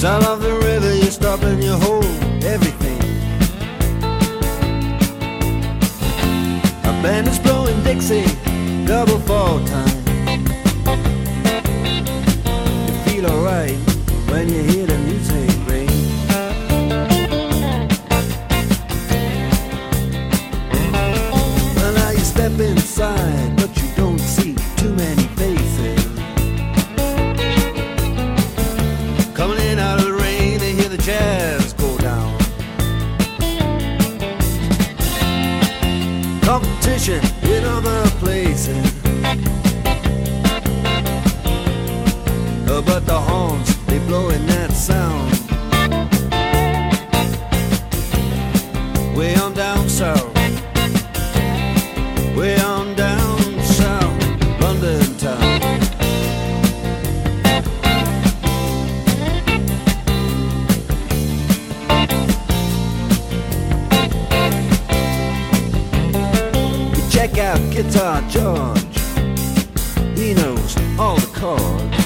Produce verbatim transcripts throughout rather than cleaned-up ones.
Sound of the river, you stop and you hold everything. A band is blowing Dixie, double fall time. You feel alright when you hear the music ring. Well, now you step inside, but you don't see too many faces. Coming in out of the rain, they hear the jazz go down. Competition in other places, uh, but the horns, they blowing that sound. Way on down south, way on down south, London town. Check out Guitar George, he knows all the chords.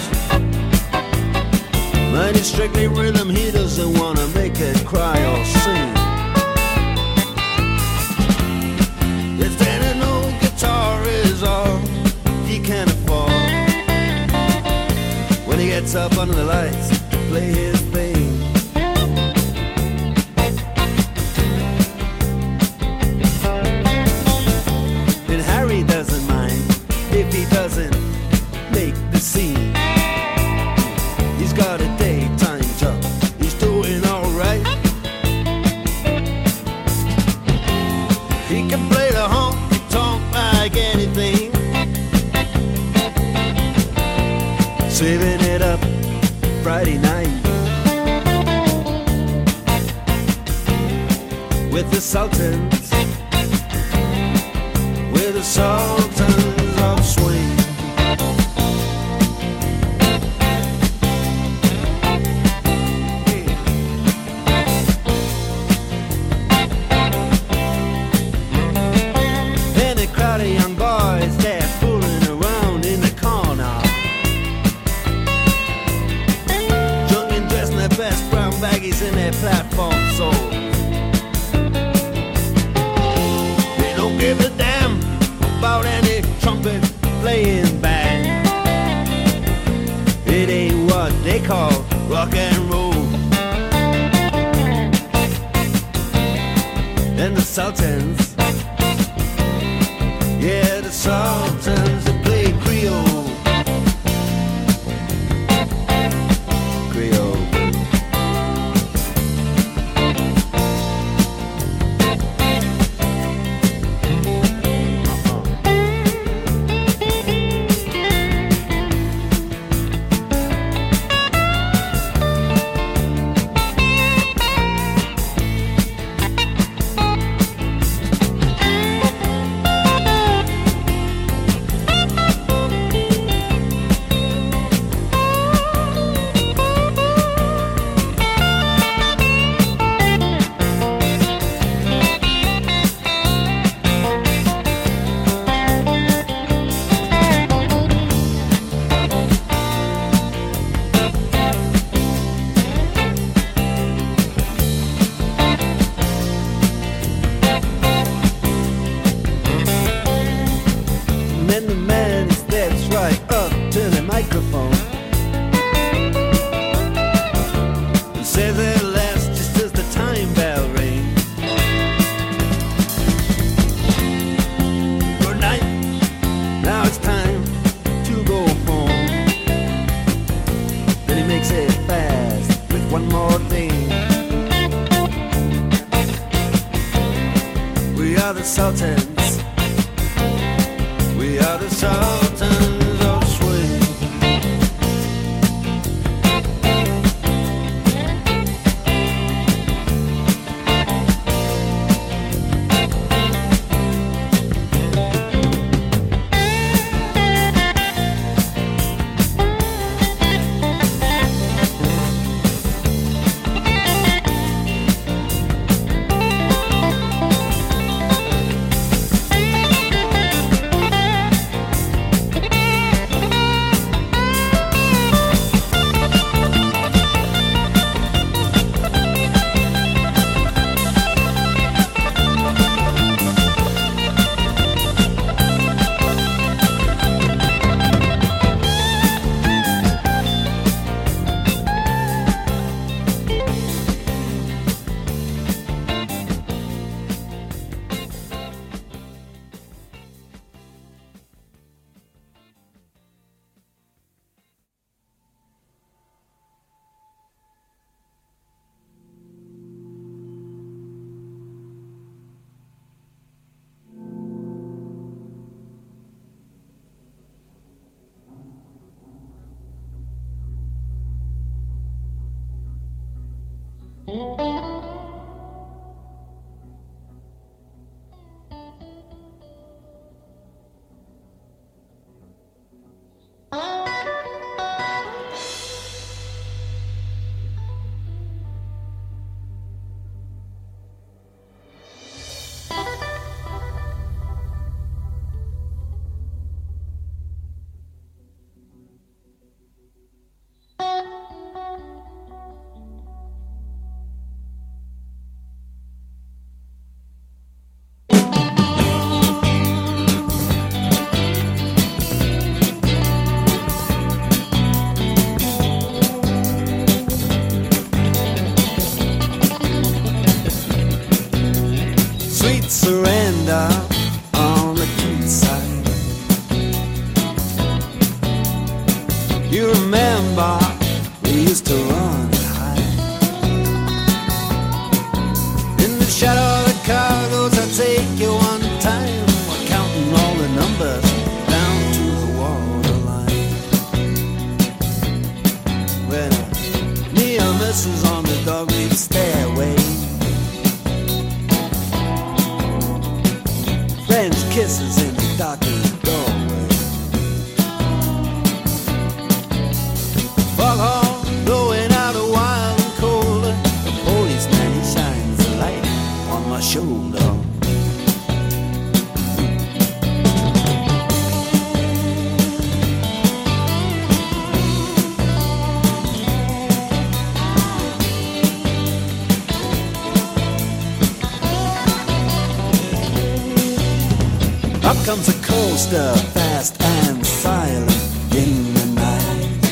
But it's strictly rhythm, he doesn't wanna make it cry or sing. If then an old guitar is all he can afford, when he gets up under the lights to play his thing. He doesn't mind if he doesn't make the scene. He's got a daytime job, he's doing alright. He can play the honky tonk like anything, saving it up Friday night with the Sultans, the Sultans of Swing. And a crowd of young boys, they're fooling around in the corner, drunk and dressed in their best brown baggies in their platform soles. They don't give a damn about any trumpet playing band. It ain't what they call rock and roll. And the Sultans, yeah, the Sultans, they play Creole. Creole. The Sultans, we are the Sultans of Swing. Surrender on the quayside. You remember we used to run and hide in the shadow of the cargoes. I take you one time. We're counting all the numbers down to the waterline. When me and Missus on the dog-leaf stairway, French kisses in the darkened doorway. Foghorn blowing out a wild and cold. The policeman, he shines a light on my shoulder. Up comes a coaster, fast and silent in the night.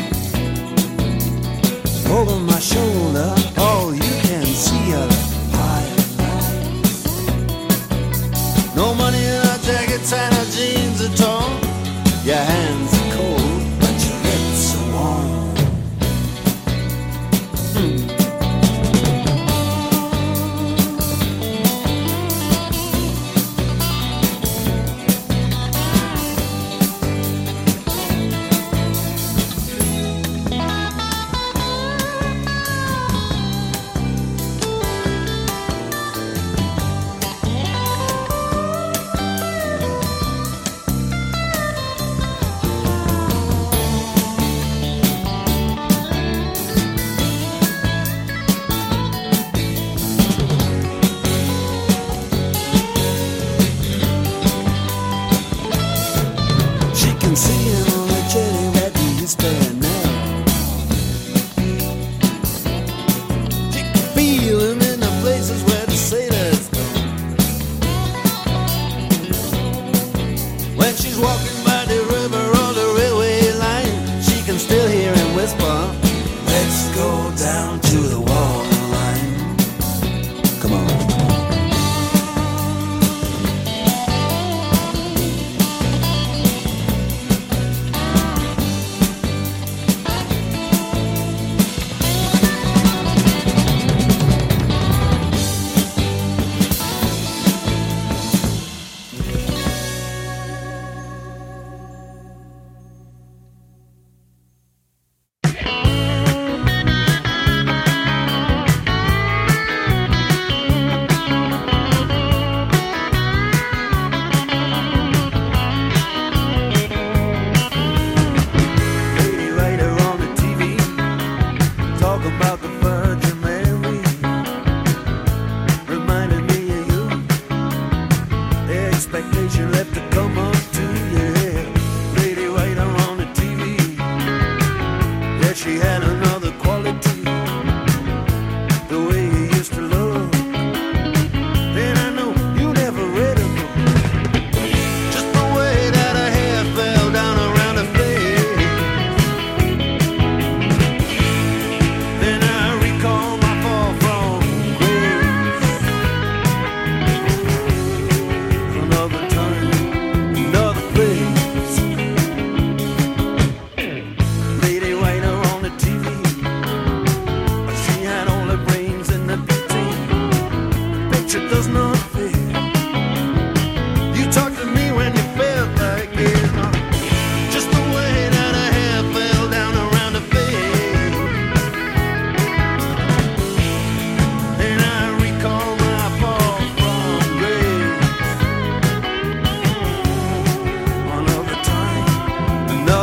Over my shoulder, all you can see are the highlights. No money in our jackets and our jeans are torn. Your hands are cold, but your lips are warm. Hmm.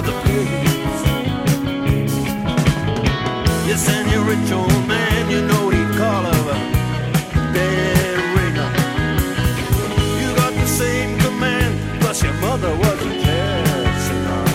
other place. Yes, and your rich old man, you know he'd call her a dead ringer. You got the same command, plus your mother was a jazz singer.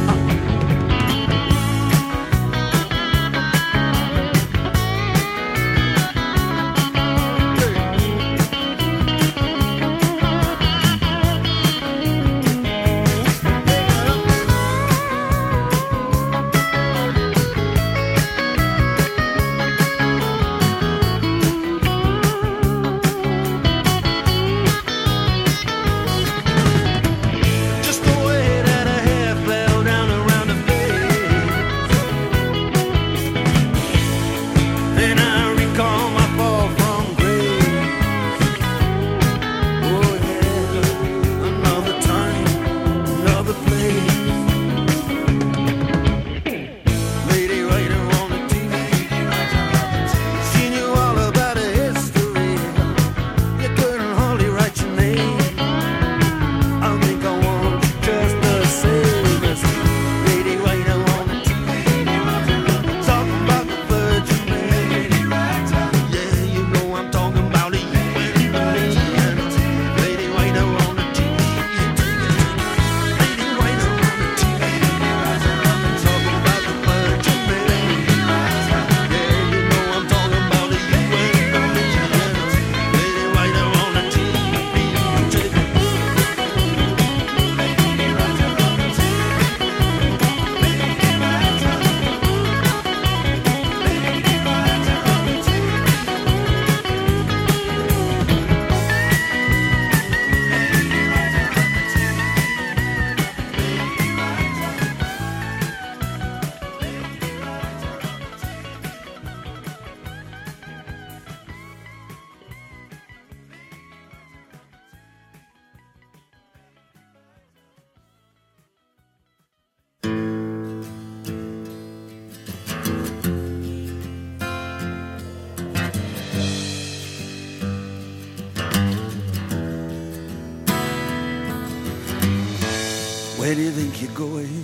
Where do you think you're going?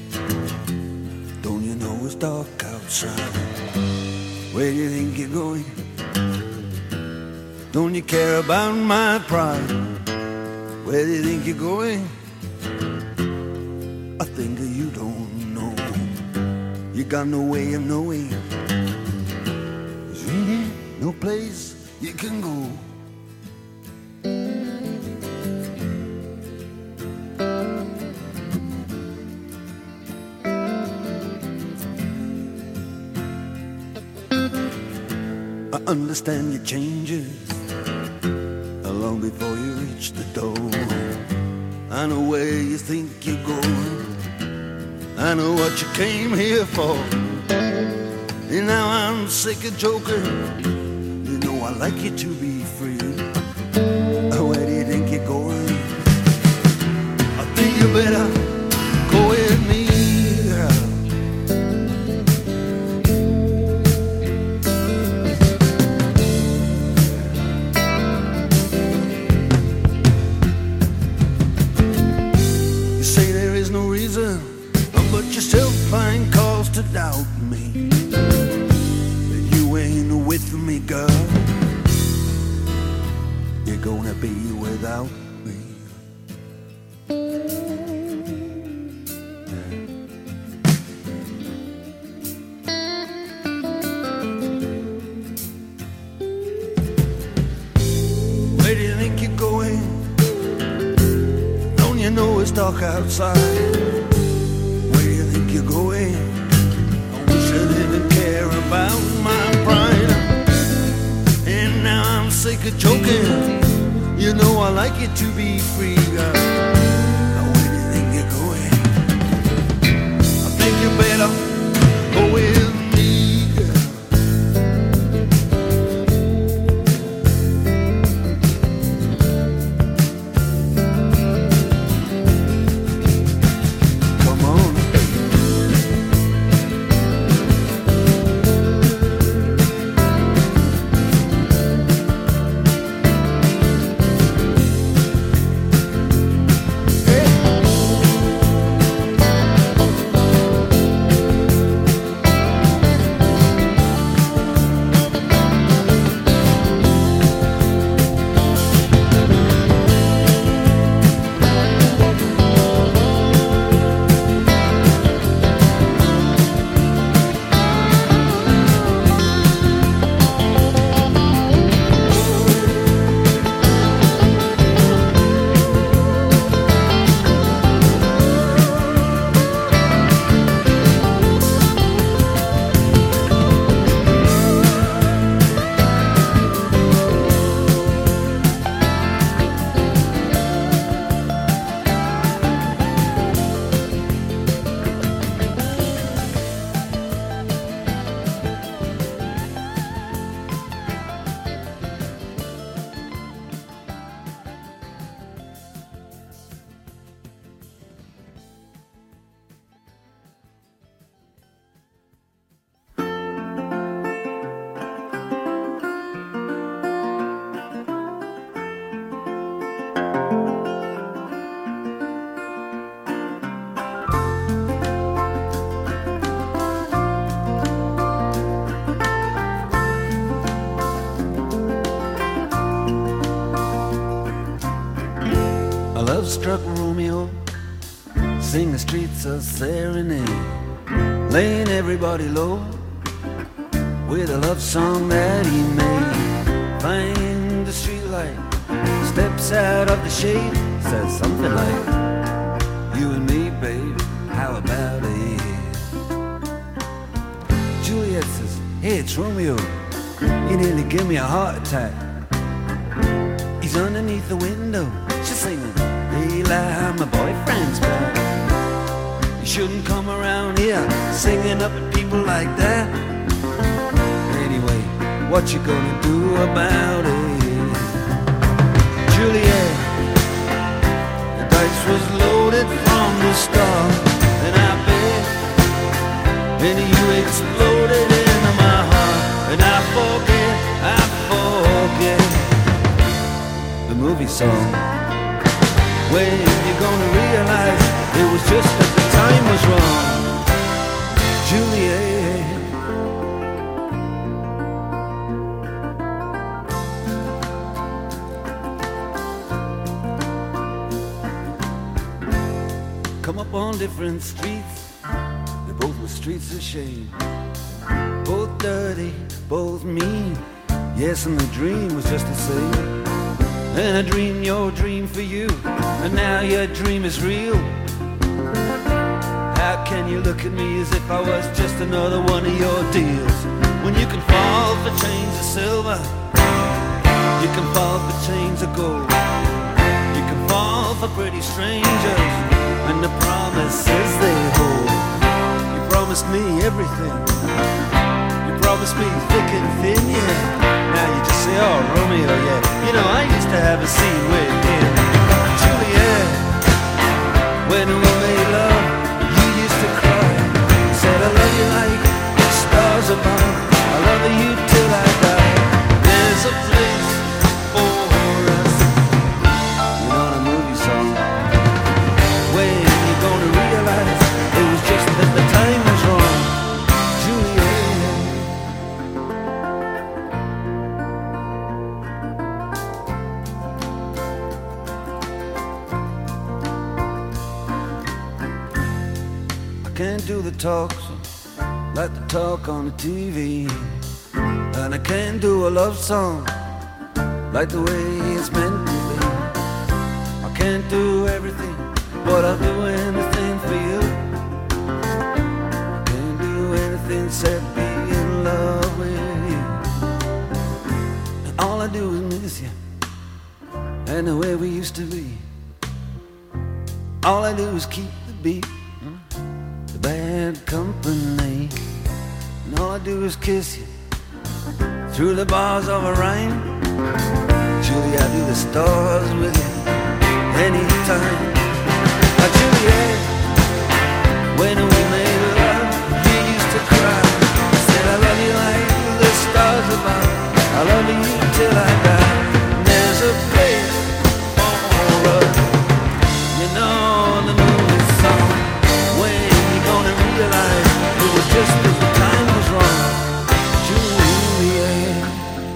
Don't you know it's dark outside? Where do you think you're going? Don't you care about my pride? Where do you think you're going? I think you don't know. You got no way of knowing. There's really no place you can go. I understand your changes long before you reach the door. I know where you think you're going. I know what you came here for. And now I'm sick of joking. You know I like you to be free. Where do you think you're going? I think you better go with me, girl. But you still find cause to doubt me. You ain't with me, girl. You're gonna be without me. Where do you think you're going? Don't you know it's dark outside? You're going. I wish I didn't care about my pride. And now I'm sick of joking. You know I like it to be free, girl. Now where do you think you're going? I think you better go with me, girl. love-struck Romeo sing the streets a serenade, laying everybody low with a love song that he made. Find the streetlight, steps out of the shade, says something like, you and me, babe, how about it? Juliet says, hey, it's Romeo, you nearly give me a heart attack. He's underneath the window, she's singing, hey, like my boyfriend's back. You shouldn't come around here singing up at people like that. Anyway, what you gonna do about it? Juliet, the dice was loaded from the start, and I bet, and you exploded into my heart, and I forget, I forget the movie song. When you gonna realize it was just that the time was wrong, Juliet. Come up on different streets, they both were streets of shame, both dirty, both mean. Yes, and the dream was just the same. And I dreamed your dream for you, and now your dream is real. How can you look at me as if I was just another one of your deals? When you can fall for chains of silver, you can fall for chains of gold, you can fall for pretty strangers and the promises they hold. You promised me everything, you promised me thick and thin, yeah. Now you just say, oh, Romeo, yeah. You know, I used to have a scene with him. Juliet, when we made love, you used to cry. You said, I love you like the stars above, I love you till I die. There's a place for us. You know the movie song. When you gonna realize it was just that the time was wrong, Juliet. Can't do the talk like the talk on the T V, and I can't do a love song like the way it's meant to be. I can't do everything, but I'll do anything for you. I can't do anything except be in love with you. And all I do is miss you, and the way we used to be. All I do is keep the beat, bad company, and all I do is kiss you through the bars of a rhyme. Julie, I do the stars with you anytime. Now, Juliet, when we made love, you used to cry. You said, I love you like the stars above, I love you till I die. And there's a place for us, you know the movie song. When gonna realize it was just that the time was wrong, Juliet.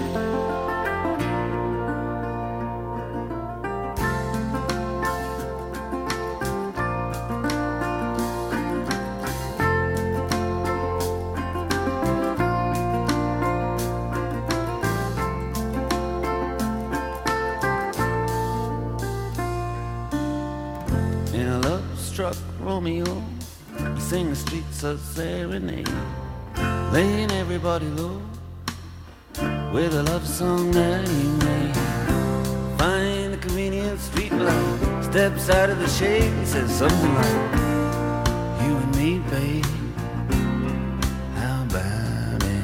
In a love-struck Romeo, sing the streets a serenade, laying everybody low with a love song that he made. Find the convenient street light, steps out of the shade, he says something like, you and me, babe, how about it?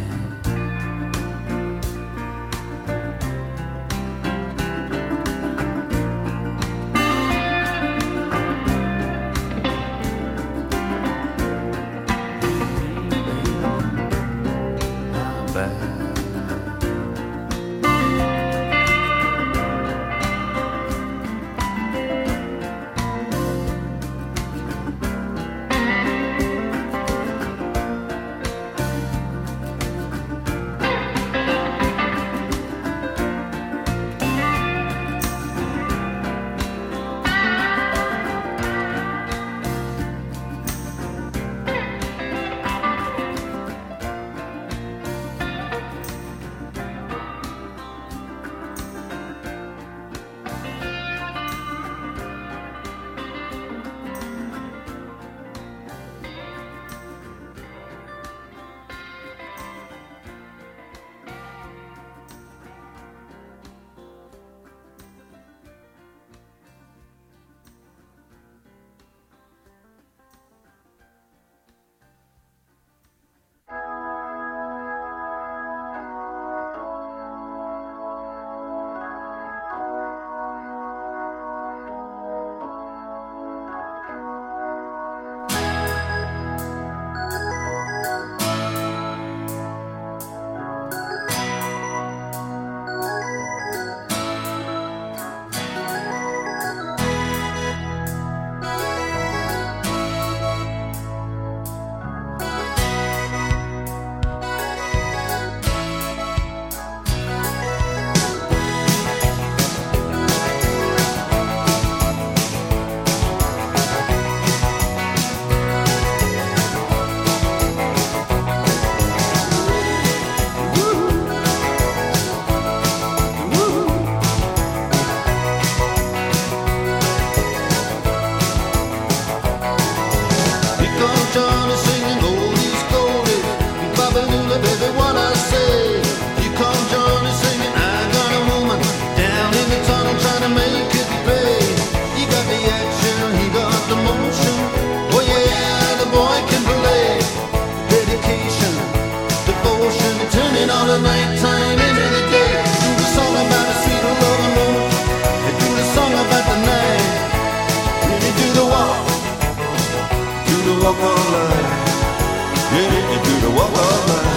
Johnny singing oldies goldies. Baba Lula, baby, what I say. Here come Johnny singing, I got a woman down in the tunnel trying to make it pay. He got the action, he got the motion. Oh yeah, the boy can play. Dedication, devotion, turning all the nighttime into the day. Do the song about the sweet love and woman. They do the song about the night. Really do the walk, do the walk all night. Really do the walk all night.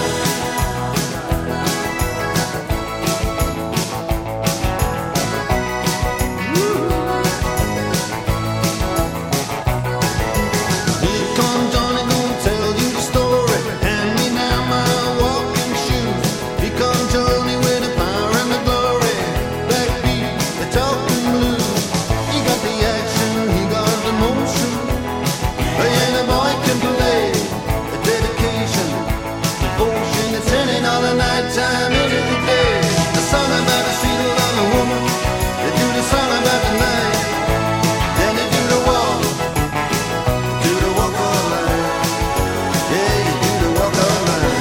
Time into the day. The song about the sweet love of woman. They do the song about the night. Then they do the walk, do the walk all night. Yeah, you do the walk all night.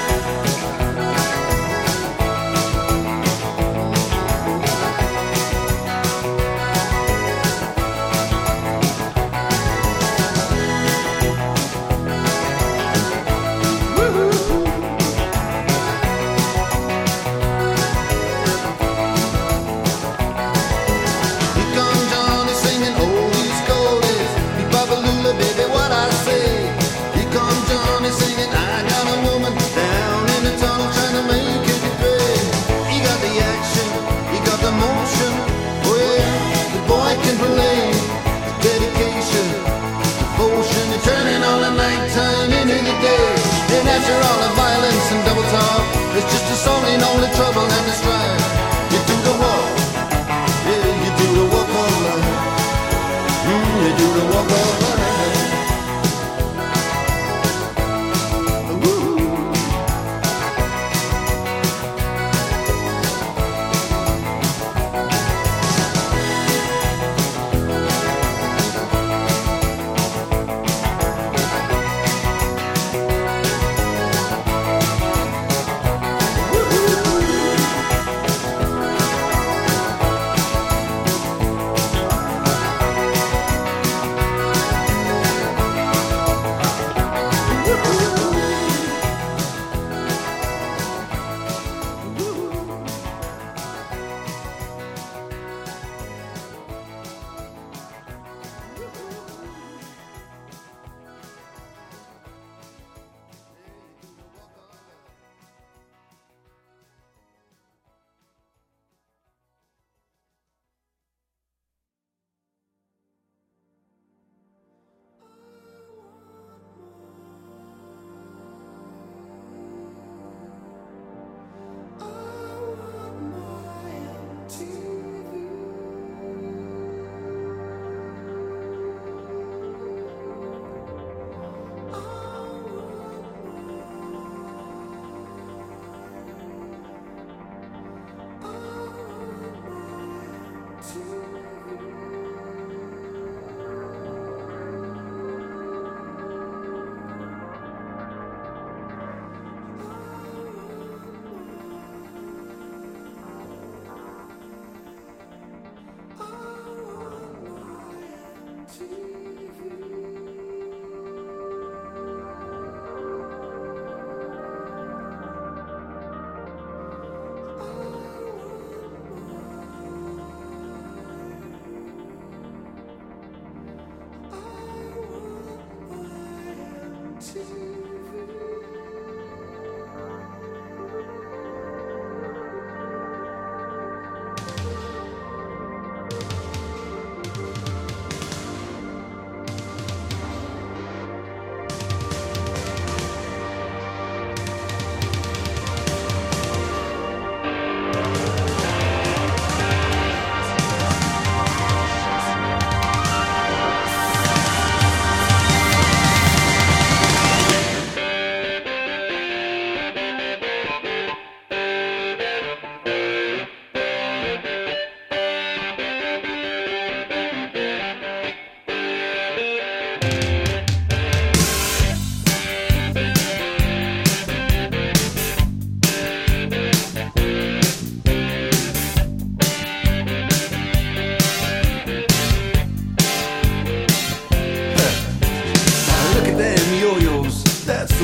Baby, what I say. Here comes Johnny singing, I got a woman down in the tunnel trying to make it pay. He got the action, he got the motion. Oh yeah, the boy can play. Dedication, devotion, turning all the nighttime into the day. And after all the violence and double talk, it's just a song in all the trouble and the strife. You do the walk, yeah, you do the walk all night. Mm, you do the walk all night.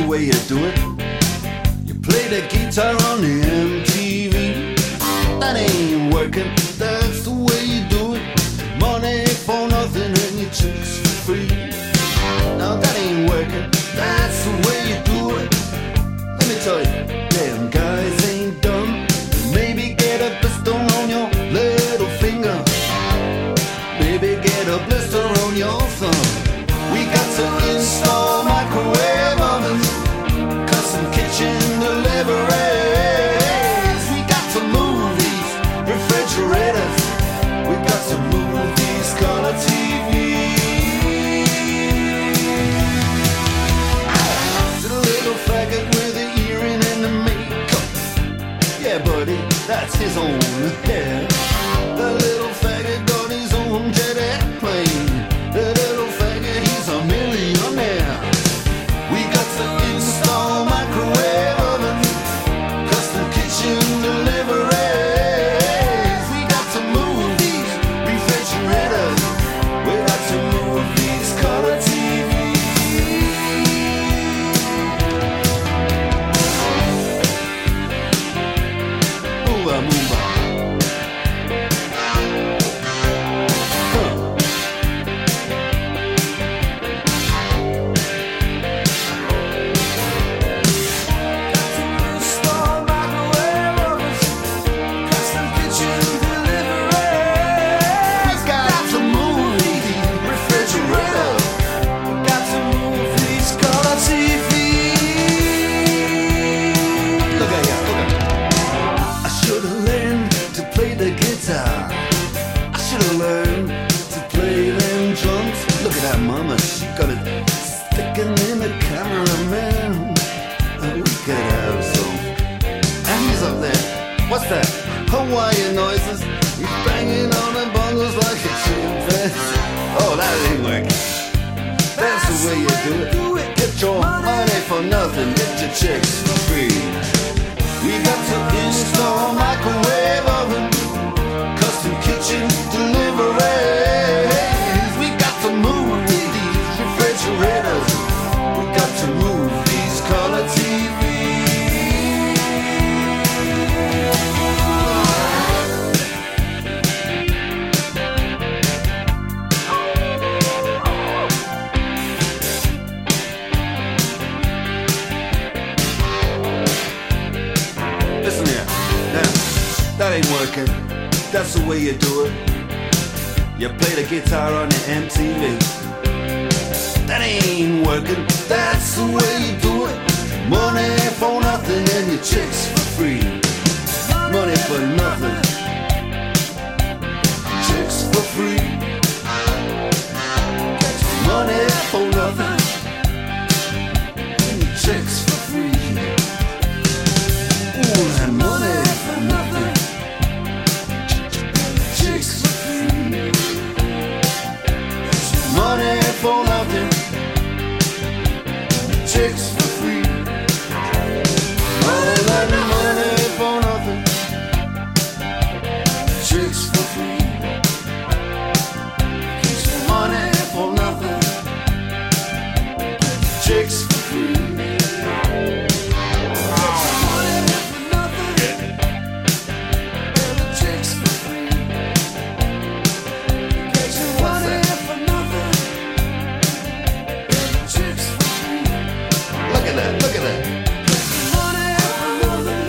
way you do it. You play the guitar on the M T V. That ain't working, that's the way you do it. Money for nothing and your chicks for free. Now that ain't working, that's the way you do it. Let me tell you, damn guys ain't dumb. Maybe get a blister on your little finger. Maybe get a blister on your thumb. We got to install microwave ovens, custom kitchen deliveries. We got to move these refrigerators. We got to move these color T Vs. To the little faggot with the earring and the makeup. Yeah, buddy, that's his own hair. The little faggot got his own jet airplane. The little faggot, he's a millionaire. We got to install microwave ovens, custom kitchen deliveries. We got to move these refrigerators. We got to move these color T Vs. Move on, move on. What's that? Hawaiian noises. He's banging on the bongos like a chimpanzee. Oh, that ain't working. That's the way you do it. Get your money for nothing. Get your chicks for free. We got to install microwave oven, custom kitchen deliveries. We got to move these refrigerators. We got to move these color T Vs. That ain't working, that's the way you do it. You play the guitar on the M T V. That ain't working, that's the way you do it. Money for nothing and your chicks for free. Money for nothing, chicks for free. Money for nothing, and your chicks for free. Ooh, that money for nothing. Money for nothing, chicks for free. All that money for nothing, chicks for free. Money for nothing, chicks for free. Look at that. Money for nothing.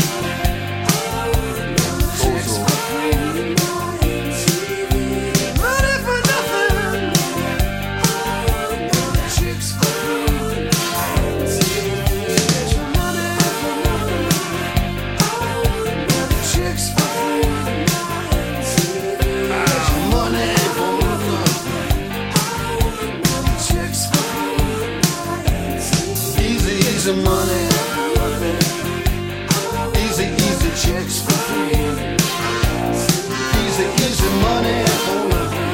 Chicks for free. Money for nothing. Chicks for free. Money for nothing. Chicks for free. Money for nothing. Chicks for free. Easy, easy money. Easy, easy chicks for free. Easy, easy money for nothing.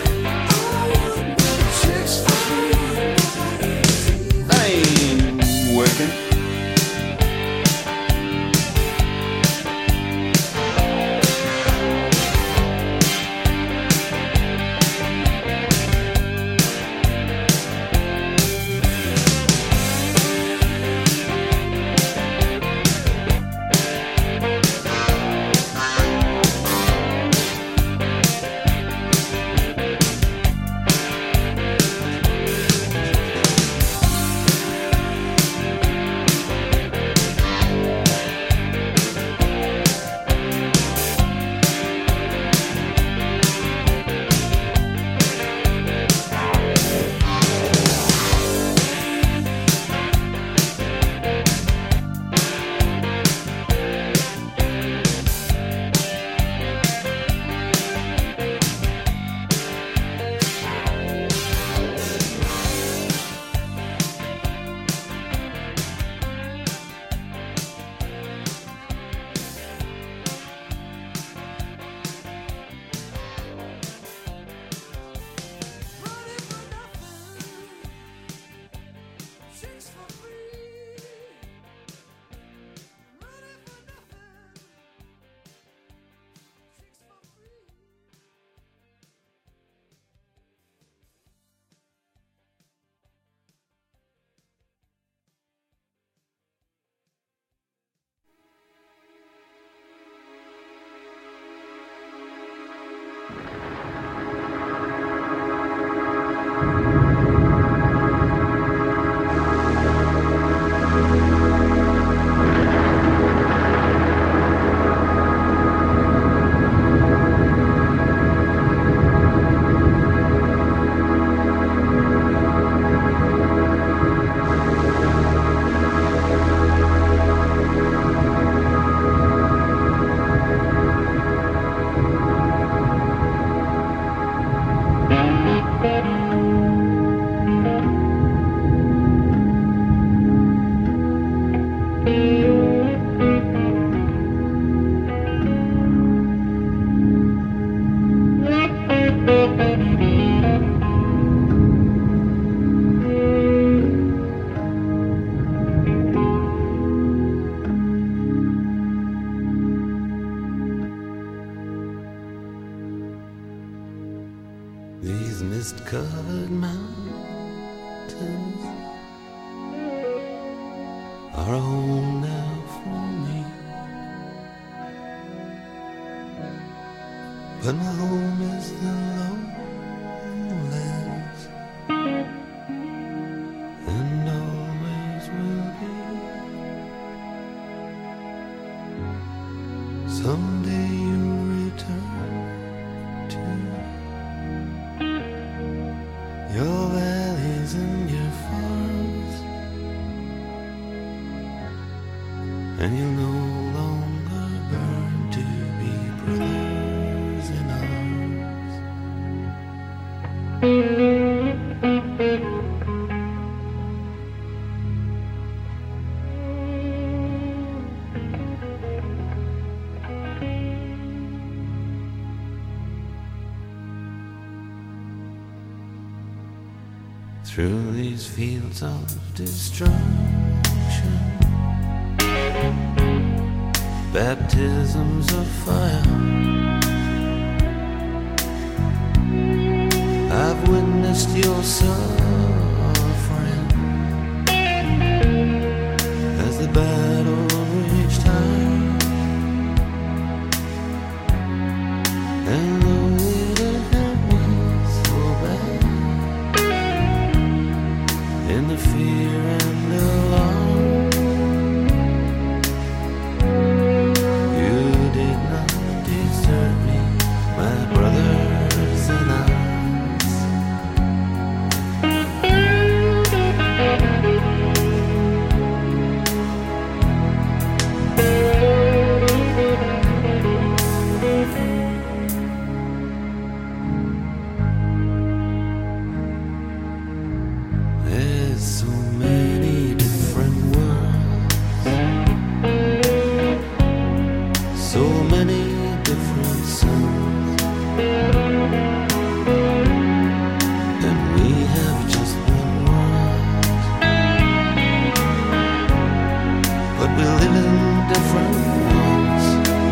Chicks for free. That ain't working. mist-covered mountains are a home now for me. But my home is the lowlands, and always will be. Someday you'll return to your valleys and your farms, and you'll no longer burn to be brothers in arms. Through these fields of destruction, baptisms of fire, I've witnessed your suffering as the battle reached high. And though it didn't have wings so bad, in the fear and alarm, you did not desert me, my brothers in arms. There's so many different worlds, so many different suns, and we have just one world, but we live in different ones.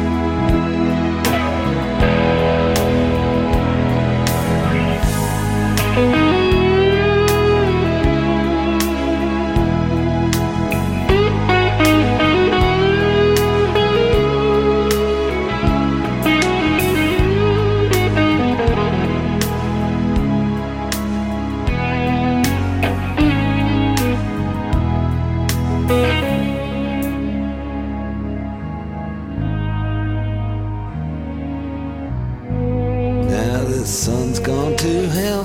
Now the sun's gone to hell,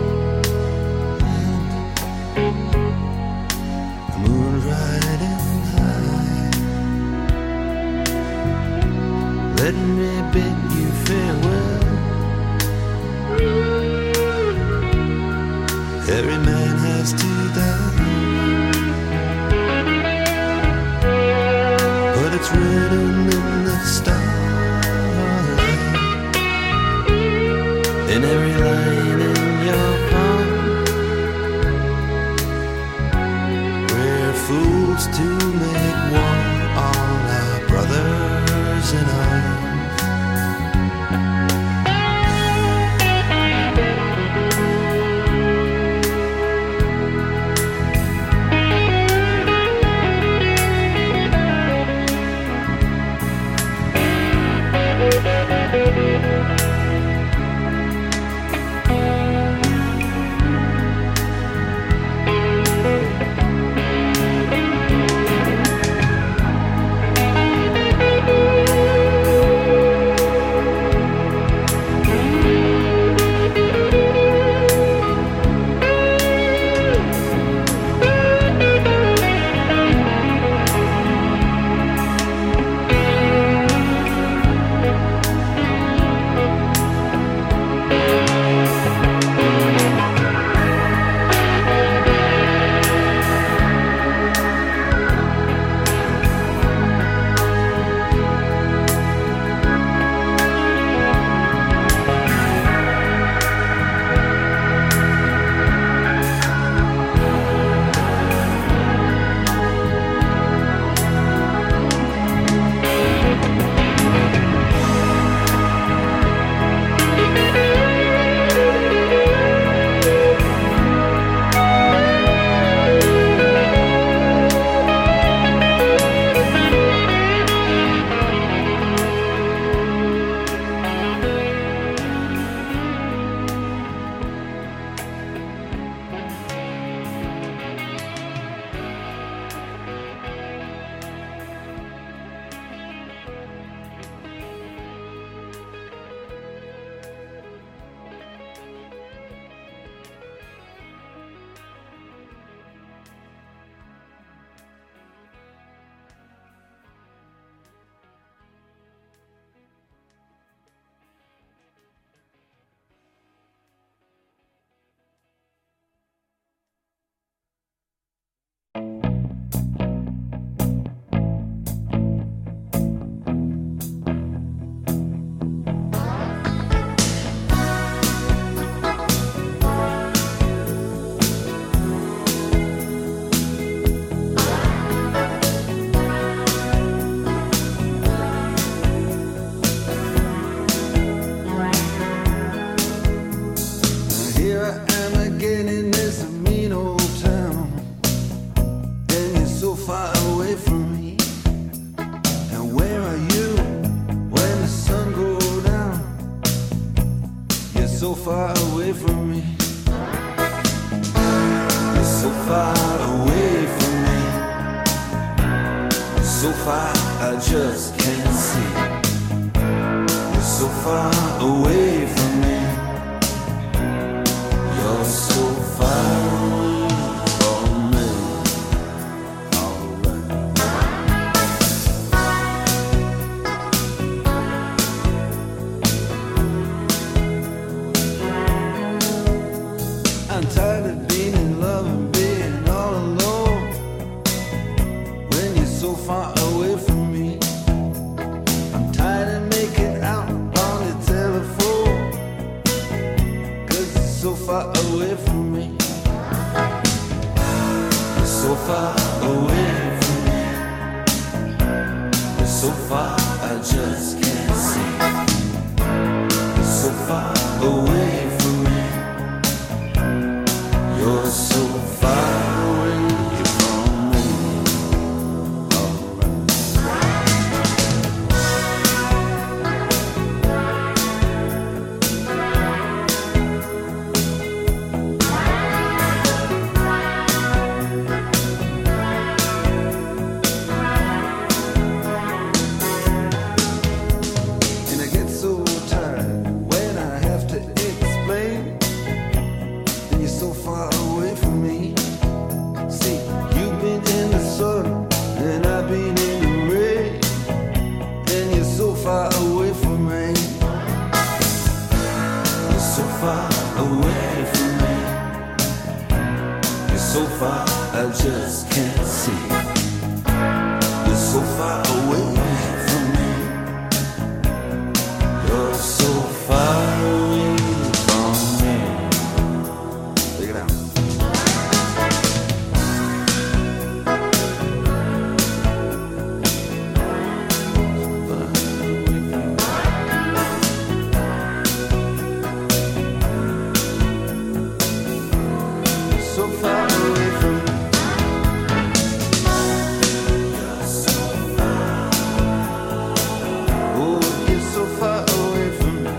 the moon's riding high. Let me bid you farewell. Every man has to die, but it's written in the starlight, in every line in your palm. We're fools to make one, all our brothers in arms. so far away from me. And where are you when the sun goes down? You're so far away from me. You're so far away from me. So far I just can't see. You're so far away from me. You're so far away from me. Alright. I'm tired of being in love and being all alone when you're so far away from me. I'm tired of making out on the telephone, 'cause you're so far away from me. You're so far away from me. You're so far I just can't see. You're so far away from me. You're so far away from me. Alright. And I get so tired when I have to explain. And you're so far away from me. See, you've been in the sun and I've been in the rain, and you're so far away from me. You're so far away from me. You're so far I just can't see. You're so far away from me. You're so far away from me. Take it out. So far away from me. Oh, you're so far away from me.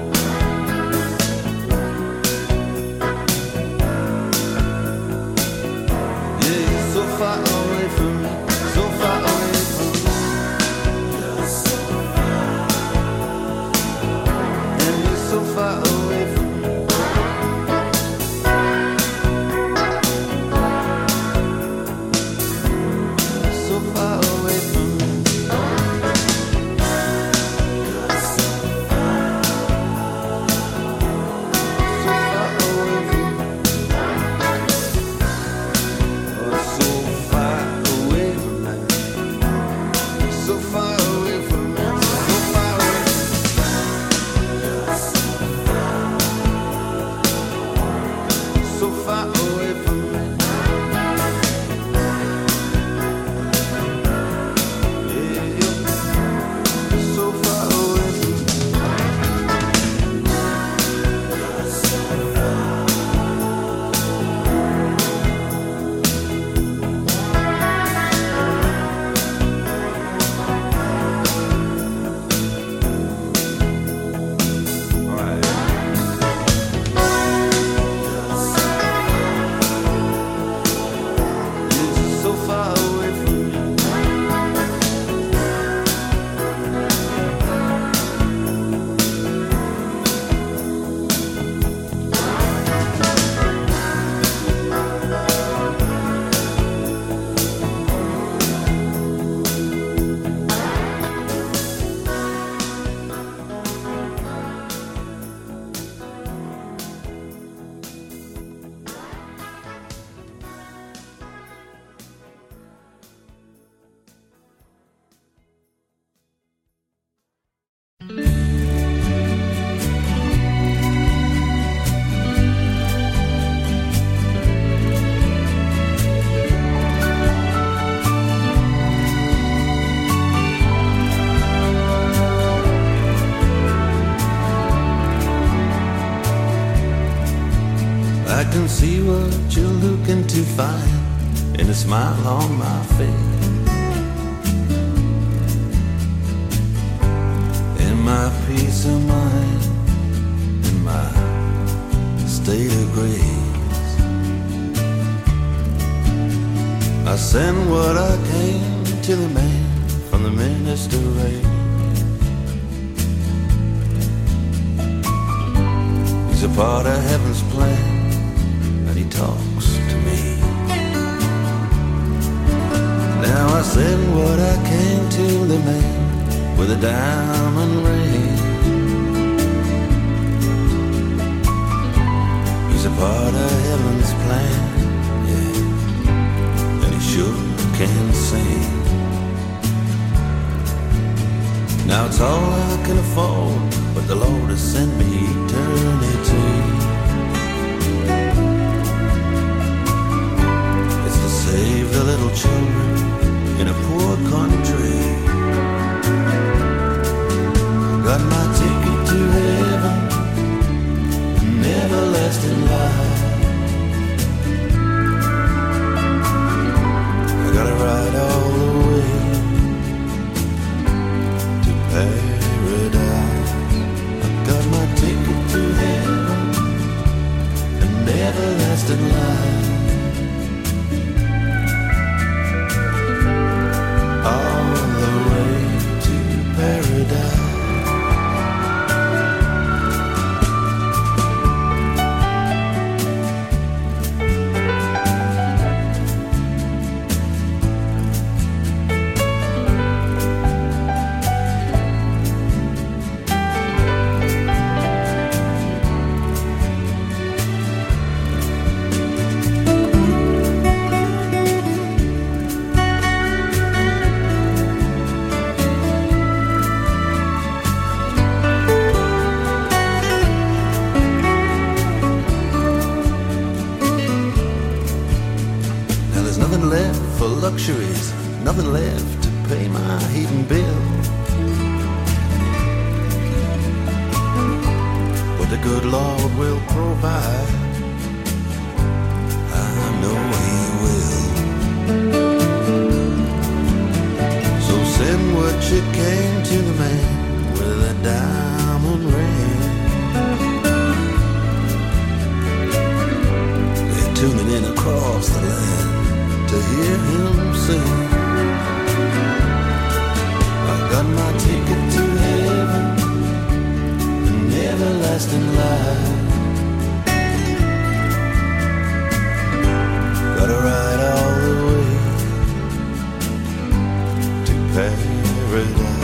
Yeah, you're so far away from me. So far away from me. And you're so far away from me. So far away from me. So far away from me. Oh, so far away from me. So far away from me. So far away from me. So far away from me. Yeah, yeah. So far away from me. Alright. You're just so far away from me. I can see what you're looking to find in a a smile on my face. In my peace of mind, in my state of grace, I send what I came to the man from the minister race. He's a part of heaven's plan, and he talks to me. Now I send what I came to the man with a diamond ring. He's a part of heaven's plan, yeah, and he sure can sing. Now it's all I can afford, but the Lord has sent me eternity. It's to save the little children in a poor country. Got my ticket to heaven, an everlasting life. I gotta ride all the way to paradise. I got my ticket to heaven, an everlasting life. All the way to paradise. Luxuries, nothing left to pay my heating bill. But the good Lord will provide, I know He will. So send what you came to the man with a diamond ring. They're tuning in across the land to hear him sing. I got my ticket to heaven, an everlasting life. Gotta ride all the way to paradise.